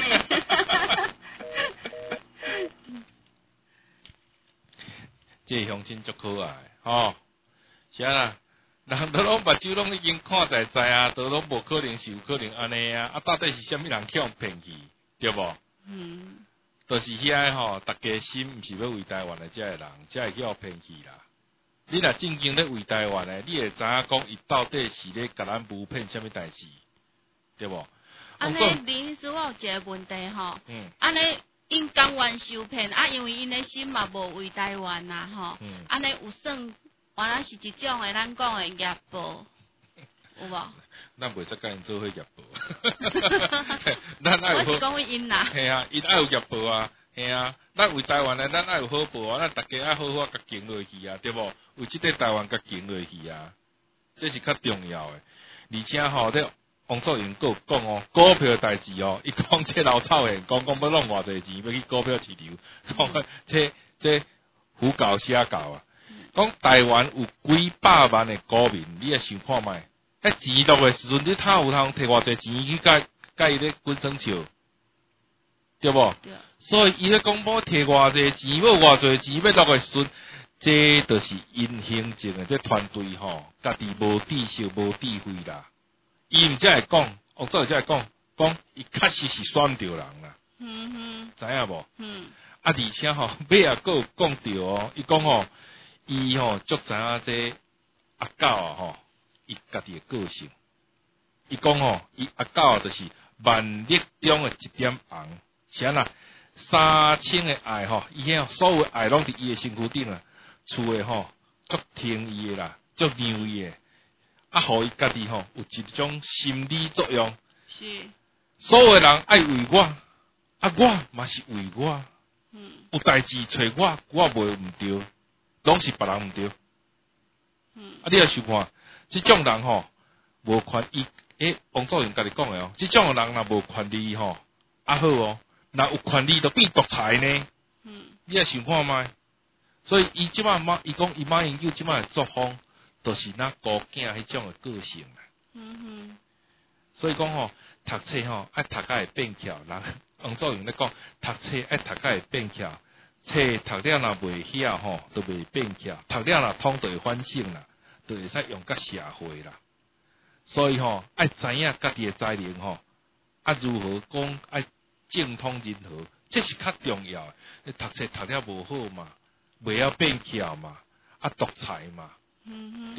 这乡亲足可爱，吼，是啊啦，人都拢目睭拢已经看在在啊，都拢无可能是有可能安尼啊，啊，到底是虾米人去互骗去，对无？嗯，就是遐吼，大家心毋是要为台湾的遮个人，才会去互骗去啦。你若正经咧为台湾的，你会知影讲伊到底是咧甲咱诬骗虾米代志，对无？ 安尼林师，我有一个问题吼， 嗯， 安尼因甘愿受骗，啊，因为因的心嘛无为台湾呐，吼，嗯，安尼有算原来是一种的咱讲的业报，有无？ 咱袂使甲因做伙业报，咱爱有好。 我是讲因啦。 系啊，因爱有业报啊，系啊，咱为台湾的，咱爱有好报啊，咱大家爱好好甲行落去啊，对无？为即个台湾甲行落去啊，这是较重要的。而且吼，这王作荣佫讲哦，股票代志哦，伊讲这老草的，讲讲要弄偌济钱要去股票市场，讲这这胡搞瞎搞啊！讲台湾有几百万的股民，你也想看卖？迄钱落的时阵，你他有通摕偌济钱去甲甲伊咧滚生笑，对无？对。所以伊咧讲要摕偌济钱，要偌济钱要落的时阵，这就是因行政的这团队吼，家己无知识无智慧啦。伊毋才会讲，王作荣才会讲，讲伊确实是选着人啦。嗯哼，知影无？嗯。啊，而且吼，尾啊，佫有讲着哦，伊讲吼，伊吼足知影这阿狗啊吼，伊家己的个性。伊讲吼，伊阿狗就是万粒中的一点红，是安那三千的爱吼，伊遐所有的爱拢伫伊的身躯顶啊，厝的吼足听伊的啦，足让伊的。啊，互伊家己吼有一种心理作用，是所有人爱为我，啊，我嘛是为我，嗯，有代志找我，我袂毋对，拢是别人毋对，嗯，啊，你也想看，即种人吼无权伊，诶，王作荣家己讲的哦，即种人若无权利吼，啊好哦，若有权利就变独裁呢，嗯，你也想看卖，所以伊即摆马，伊讲伊马英九即摆的作风。就是那孤囝迄种的个性啦。嗯哼。所以讲吼，读册吼爱读甲会变巧，人王作荣咧讲，读册爱读甲会变巧，册读了若袂晓吼，就袂变巧；读了若通就会反省啦，就会使用甲社会啦。所以吼，爱知影家己的才能吼，啊如何讲爱政通人和，这是较重要的。你读册读了无好嘛，袂晓变巧嘛，啊独裁嘛。嗯、对不？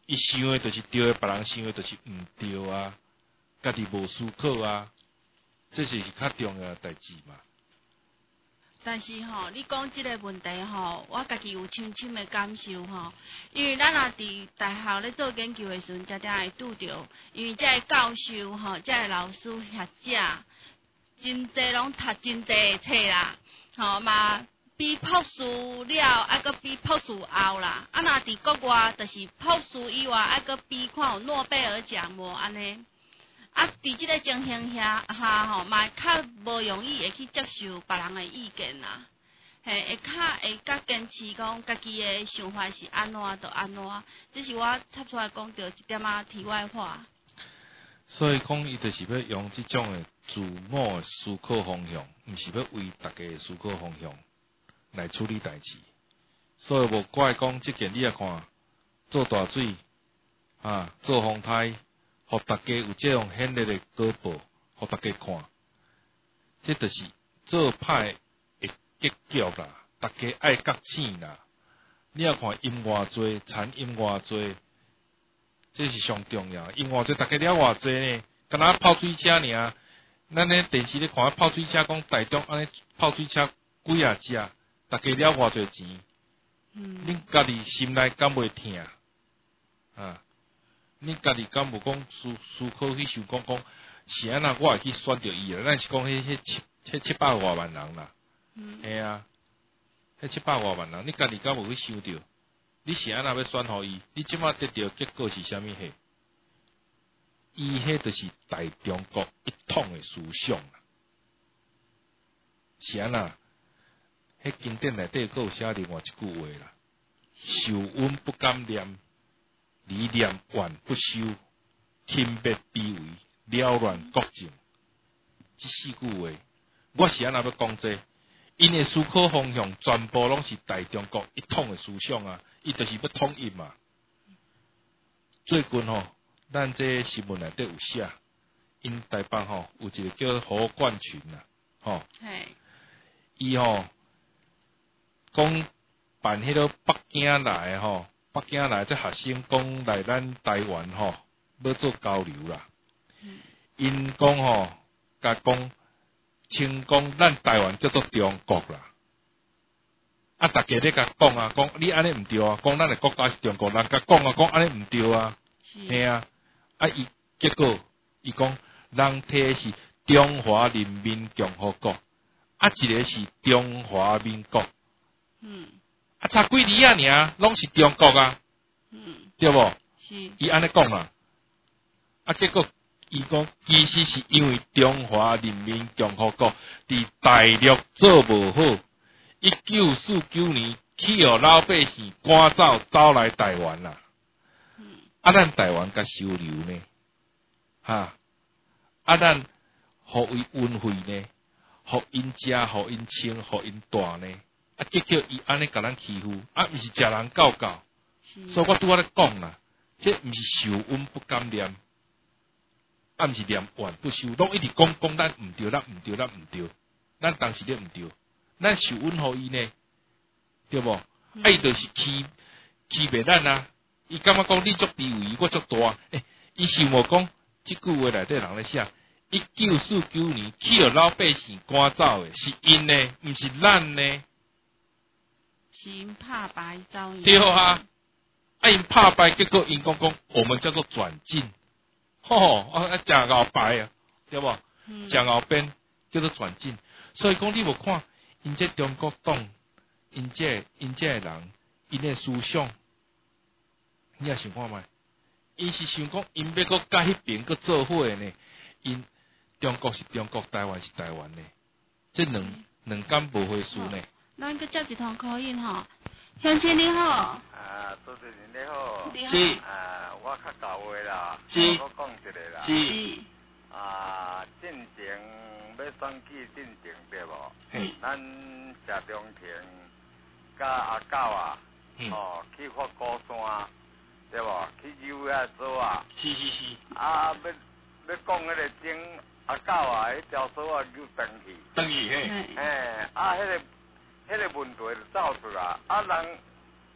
伊想的就是对的，别人想的就是毋对啊，家己无思考啊，这是较重要的代志嘛。 但是吼，你讲即个问题吼，我家己有深深的感受吼，因为咱也伫大学咧做研究的时阵，常常会拄着，因为遮个教授吼，遮个老师学者，真侪拢读真侪册啦，吼嘛比博士了，啊搁比博士后啦，啊若伫国外，就是博士以外，啊搁比看有诺贝尔奖无安尼。啊，伫即个情形下下吼，嘛较无容易会去接受别人的意见啦，嘿，会较会较坚持讲家己的想法是安怎就安怎，这是我插出来讲到一点仔题外话。 所以讲，伊就是要用即种的自我的思考方向，毋是要为大家的思考方向来处理代志。所以无怪讲即件你也看，做大水啊，做风台。互大家有这种显烈的果报，互大家看，这就是做歹的结局啦。大家爱觉醒啦。你也看因偌济，产因偌济，这是上重要。因偌济，大家了偌济呢？敢若泡水车尔，咱咧电视咧看泡水车，讲台中安尼泡水车几啊只，大家了偌济钱？嗯，恁家己心内敢袂疼啊？你家己敢无讲思思考去想讲讲是安那我会去选择伊啦？咱是讲迄迄七迄七百外万人啦，嗯，系啊，迄七百外万人，你家己敢无去想着？你是安那要选互伊？你即马得到结果是啥物货？伊迄就是大中国一统的思想啦，是安那？迄经典内底佫有写另外一句话啦：受温不敢念。理念顽不修，天别必为了乱国政。这四句话，我是安那要讲这？因的思考方向全部拢是大中国一统的思想啊！伊就是要统一嘛。最近吼，咱这新闻内底有写，因台北吼有一个叫何冠群啊，吼，伊吼讲办迄个北京来吼。北京来这学生讲来咱台湾吼，要做交流啦。因讲吼，甲讲，称讲咱台湾叫做中国啦。啊，大家咧甲讲啊，讲你安尼毋对啊，讲咱的国家是中国，人甲讲啊，讲安尼毋对啊，嘿啊。啊，伊结果伊讲，人摕是中华人民共和国，啊，一个是中华民国。嗯。啊，差几字啊？尔拢是中国啊，嗯，对无？是。伊安尼讲啊，啊，结果伊讲，其实是因为中华人民共和国伫大陆做无好，一九四九年去互老百姓赶走，走来台湾啦。嗯。啊，咱台湾甲收留呢，哈，啊，咱互伊运费呢，互因食，互因穿，互因住呢。啊，结果伊安尼甲咱欺负，啊，毋是食人教教，所以我拄仔咧讲啦，这毋是受温不敢念，啊，毋是念完不收，拢一直讲讲咱毋对，咱毋对，咱毋对，咱当时咧毋对，咱受温互伊呢，对无？啊，伊就是欺欺骗咱啊！伊感觉讲你足地位，我足大，诶、欸，伊想无讲即句话内底人咧写，一九四九年去互老百姓赶走诶，是因呢，毋是咱呢。 因拍败走。 对啊，啊因拍败，结果因讲讲，我们叫做转进，吼，啊正后排啊，对无？正后边叫做转进，所以讲你无看，因这中国党，因这因这人，因的思想，你也想看觅？因是想讲，因要搁甲迄边搁做伙呢？因中国是中国，台湾是台湾呢？这两两间无回事呢？ 咱去接一通口音吼，乡亲你好。 啊，主持人你好。 你好。 是。啊，我较到位啦。 是。 我讲一个啦。 是。 啊，进前要选举进前对无？嗯。咱谢中庭甲阿狗啊，嗯、哦，去发高山对无？去游遐做啊。 是是是。 啊，要要讲迄个整阿狗啊，迄条索啊又登去。 登去嘿。 嘿，啊，迄、那个。迄个问题就走出来，啊人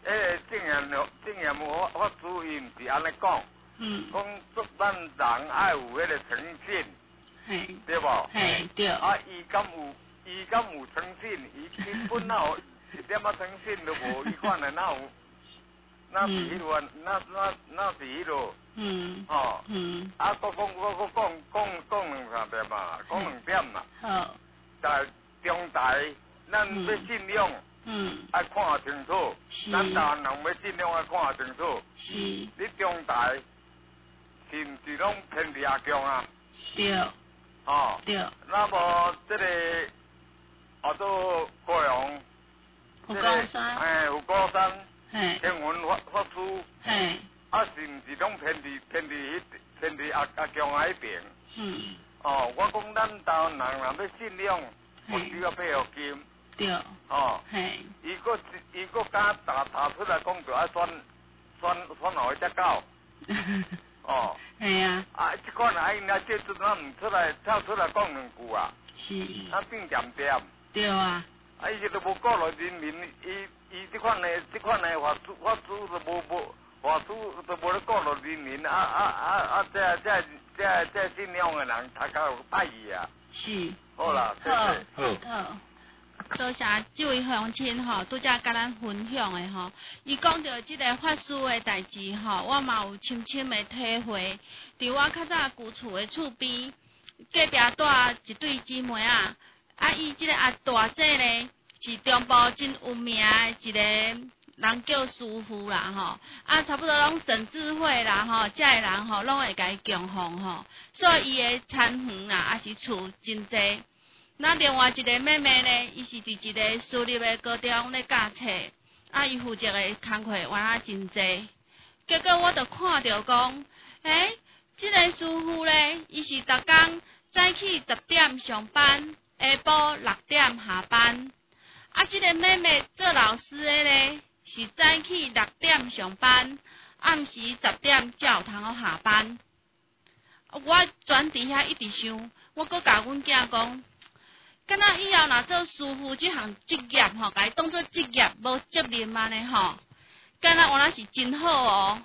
诶，正言正言法法主伊毋是安尼讲， 嗯， 讲做咱人爱有迄个诚信， 嘿， 对无？ 嘿，对。 啊，伊敢有伊敢有诚信，伊根本哪有一点仔诚信都无，伊看的哪有？那是迄落，那那那是迄落， 嗯， 哦， 嗯， 啊，搁讲搁搁讲讲讲两三点嘛，讲两点嘛， 好， 但中台咱要信用， 嗯， 爱看清楚，咱台湾人要信用爱看清楚， 是， 你中台是毋是拢偏离阿强啊？ 对， 哦， 对， 那么这个啊做高雄， 有高山， 哎，有高山。 嘿， 天文法法师， 嘿， 啊是毋是拢偏离偏离迄偏离阿阿强啊迄边？ 嗯， 哦，我讲咱台湾人若要信用，我只要配合金。 对， 哦， 嘿， 伊个伊个敢打打出来讲，就爱选选选哪一只狗？哦， 嘿啊， 啊，即款啊，因啊这阵咱毋出来跳出来讲两句啊， 是， 啊定点点。 对啊， 啊，伊就都无顾虑人民，伊伊即款的即款的法主法主都无无法主都无咧顾虑人民，啊啊啊啊！这这这这信用的人，大家有待遇啊。 是， 好啦，谢好， 谢。 好。 好。多谢这位乡亲吼，拄则甲咱分享的吼，伊讲到即个法师的代志吼，我嘛有深深的体会。伫我较早旧厝的厝边，隔壁住一对姊妹啊，啊，伊即个阿大姐咧是中部真有名的一个人叫师傅啦吼，啊，差不多拢省智慧啦吼，遮个人吼拢会甲伊供奉吼，所以伊的田园啊，也是厝真济。那另外一个妹妹呢，伊是伫一个私立的高中咧教册，啊，伊负责的工课原来真济。结果我就看到讲，诶、欸，即、這个师傅咧，伊是逐工早起十点上班，下晡六点下班。啊，即、這個妹妹做老師的咧，是早起六點上班，暗時十點才有通好下班。我轉佇遐一直想，我閣甲阮囝講。敢若以後若做師傅即項職業吼，甲伊當做職業無責任安尼吼，敢若原來是真好哦。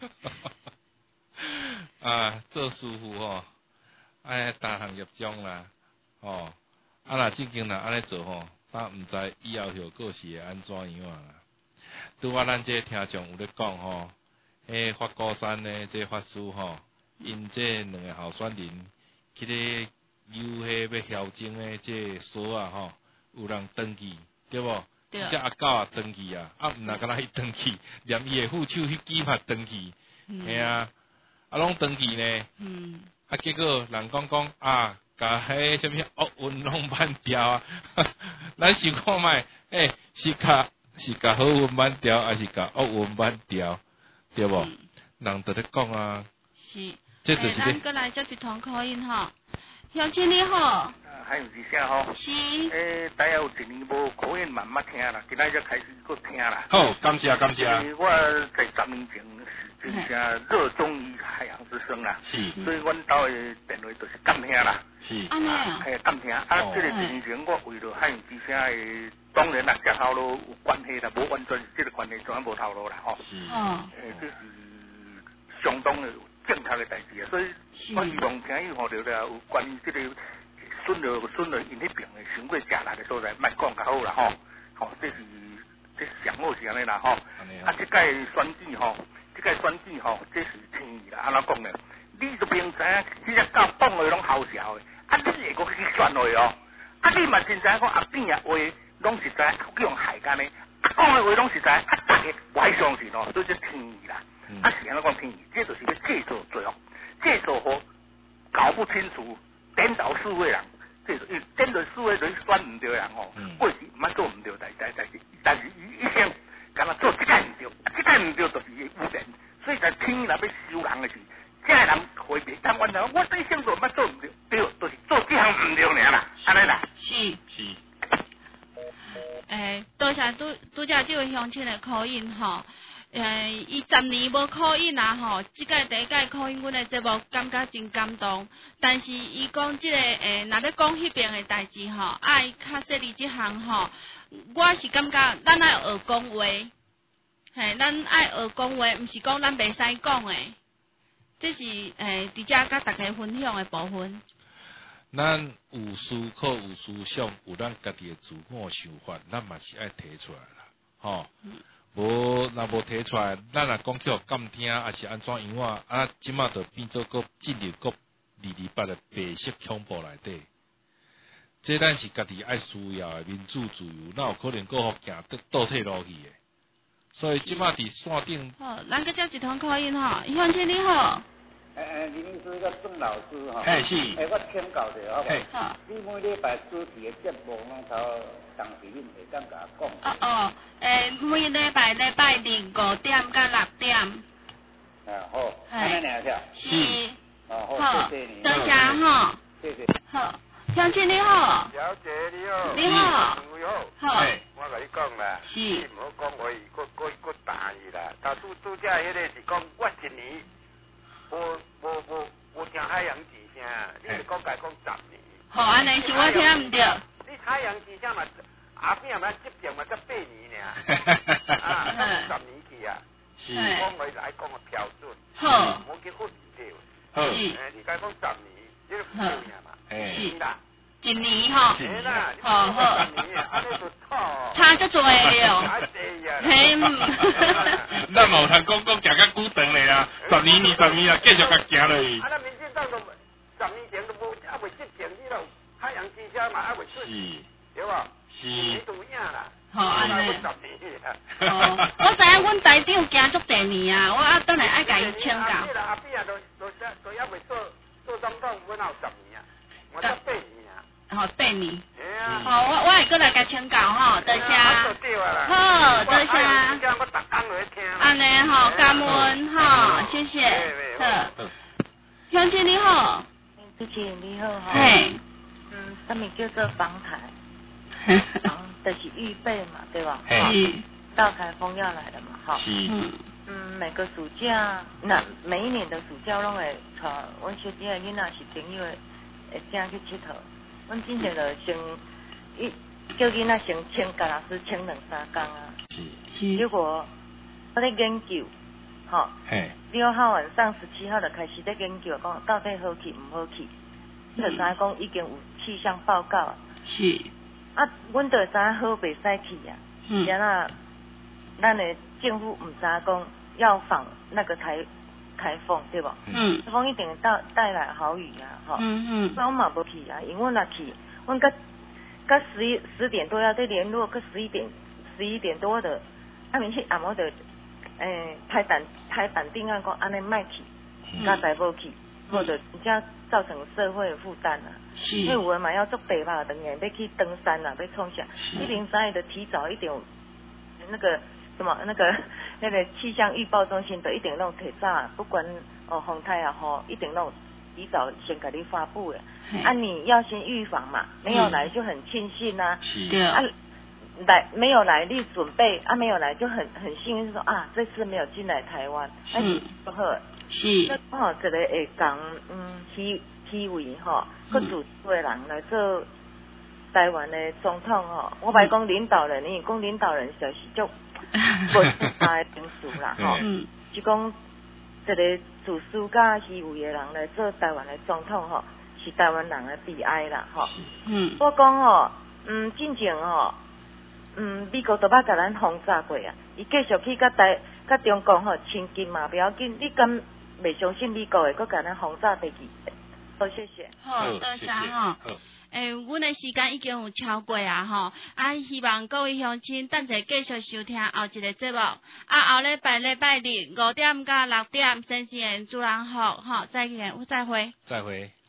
啊，做師傅吼，愛擔項業種啦，吼，啊若正經若安尼做吼，但毋知以後後果是會安怎樣啦。拄我咱這聽眾有咧講吼，迄法鼓山的這法師吼，因這兩個候選人去咧。有迄要僥證的這所啊吼，有人登記，對無？對。這阿狗也登記啊，啊毋若敢若伊登記，連伊的副手迄支嘛登記，嘿啊，啊攏登記呢。嗯。啊結果人講講啊，甲迄什麼奧運攏慢掉啊，咱想看覓，誒是甲是甲好運慢掉，還是甲奧運慢掉，對無？嗯、人就咧講啊。是。這就是咧。咱過來接一通口音吼。鄉親你好， 還有一聲吼， 是， 誒，大概有一年無口音慢慢聽啦，今仔才開始佫聽啦。 好，感謝感謝。 我在十年前是真正熱衷於海洋之聲啦， 是， 所以阮兜的電話就是敢聽啦， 是， 安尼啊， 係敢聽。啊，這個十年前我為了海洋之聲的，當然啦，只頭路有關係啦，無完全這個關係全無頭路啦，吼。 是， 哦， 誒，這是相當的。正確嘅代志啊，所以我希望聽以後了了有關於即個順路順路因迄邊嘅想過食力嘅所在，莫講較好啦吼，吼，這是這是上好是安尼啦吼。啊，即屆選舉吼，即屆選舉吼，這是天意啦，安怎講呢？你就明知影，即隻狗講話攏好笑嘅，啊，你會閣去選話哦，啊，你嘛真知影講阿邊嘅話攏實在，叫人害干呢，啊，講嘅話攏實在，啊，大家我係相信哦，所以這天意啦。嗯、啊，是安怎講天意？這就是要借助罪惡，借助好搞不清楚，顛倒是非人，這就顛倒是非人選唔對人吼，過去毋捌做唔對代代代志，但是伊一生敢若做即個唔對，啊，即個唔對就是伊污點，所以在天意若要收人嘅時，這個人回避，但原來我這一生做毋捌做唔對，對，就是做即項唔對爾啦，安尼啦。 是是。 誒，多謝拄拄則這位鄉親的口音吼。誒，伊十年無考音啊吼，即屆第一屆考音，阮的節目感覺真感動。但是伊講即個誒，若咧講迄邊的代志吼，愛較細膩即項吼，我是感覺咱愛學講話， 嘿，咱爱学讲话，毋是讲咱袂使讲诶，这是诶，伫遮甲大家分享诶部分。 咱有思考、有思想、有咱家己诶自我想法，咱嘛是爱提出来啦，吼。无若无提出来，咱若讲去互监听，还是安怎样啊？啊，即马就变做个进入个二二八诶白色恐怖内底。这咱是家己爱需要诶民主自由，哪有可能搁互行倒倒退落去诶？所以即马伫线顶。 好，咱搁接一通考音吼，乡亲你好。 诶诶，林医师甲郑老师吼， 嘿是， 诶，我请教者好无？ 好。 你每礼拜主持诶节目拢头当时恁会当甲我讲？ 哦哦，诶，每礼拜礼拜日五点甲六点。 啊好，安尼尔条。 是。 哦好，谢谢你。 多谢吼。 谢谢。 好，乡亲你好。 小姐你好。 你好。 你好。 好。 我甲你讲啦， 是。 你唔好讲话，搁搁搁打伊啦。头拄拄则迄个是讲我一年。无无无无听海洋之声，你是讲家讲十年。 好，安尼是我听毋着。 你海洋之声嘛，后壁嘛执政嘛才八年尔，啊，十年去啊。是。讲话来讲个标准。好。无去混掉。好。诶，你家讲十年，你个负命嘛。是啦。 一年吼。 是啦。 好好。 十年啊，安尼就错。 差足多了。嘿。 咱嘛有通讲讲行较久长咧啊，十年二十年啊，继续甲行落去。 啊，咱民进党都十年前都无还未执政，你都海洋之声嘛还未出，对无？是。你都影啦。 好，安尼。 十年啦。 哦，我知影阮台长行足第年啊，我啊等下爱甲伊请教。 阿扁啊，都都都还未做做总统，阮也有十年啊，我才八年啊。 好，八年。 哎呀。 好，我我会过来甲请教吼，多谢。好，多谢。 我逐工落去听。 安尼吼，感恩吼，谢谢。好。乡亲你好。 主持人你好哈。 嘿。 嗯，什么叫做防台？防就是预备嘛，对吧？ 是。 到台风要来了嘛，哈。 是。 嗯。嗯，每个暑假，那每一年的暑假拢会带阮小弟的囡仔是朋友的，会正去佚佗。阮之前就先一叫囡仔先请甲老师请两三工啊。是。结果我咧研究，吼。嘿。六号晚上十七号就开始咧研究，讲到底好去唔好去。就知影讲已经有气象报告啊。是。啊，阮就知影好袂使去啊。嗯。然后咱的政府唔知影讲要防那个台台风，对不？嗯。台风一定带带来豪雨啊，吼。嗯嗯。那我嘛无去啊，因为若去，阮甲甲十一十点多要再联络，甲十一点十一点多的，啊，明去暗晡的，诶，拍板拍板定案讲安尼卖去，加载无去，或者人家造成社会的负担啊。是。因为有人嘛要做北吧，等下要去登山啊，要创啥？一零三的提早一点，那个什么那个那个气象预报中心的一定拢提早，不管哦风台啊吼，一定拢提早先给你发布的。啊，你要先预防嘛，没有来就很庆幸啊。是。啊，来没有来你准备啊，没有来就很很幸运说啊，这次没有进来台湾，那是不好。是。那刚好一个会讲嗯体体位吼，佮主持的人来做台湾的总统吼，我白讲领导人，你讲领导人就是就不是他的评述啦吼，是讲一个自私甲虚伪的人来做台湾的总统吼，是台湾人的悲哀啦吼。嗯。我讲吼，嗯，进前吼，嗯，美国都捌甲咱轰炸过啊，伊继续去甲台甲中国吼亲近嘛，不要紧，你敢袂相信美国会搁甲咱轰炸第二次？好，谢谢。 好，多谢吼。诶，阮的时间已经有超过啊吼，啊，希望各位乡亲等者继续收听后一个节目，啊，后礼拜礼拜日五点到六点，先生主人好，吼，再见，再会。 再会。